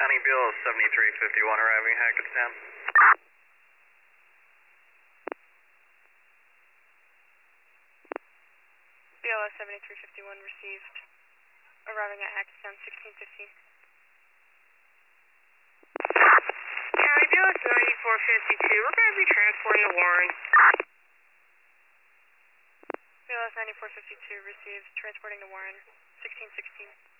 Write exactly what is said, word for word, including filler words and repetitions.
County B L S seventy-three fifty-one arriving Hackettstown. B L S seventy-three fifty-one received. Arriving at Hackettstown sixteen fifteen. County B L S ninety-four fifty-two, we're going to be transporting to Warren. B L S ninety-four fifty-two received. Transporting to Warren sixteen sixteen.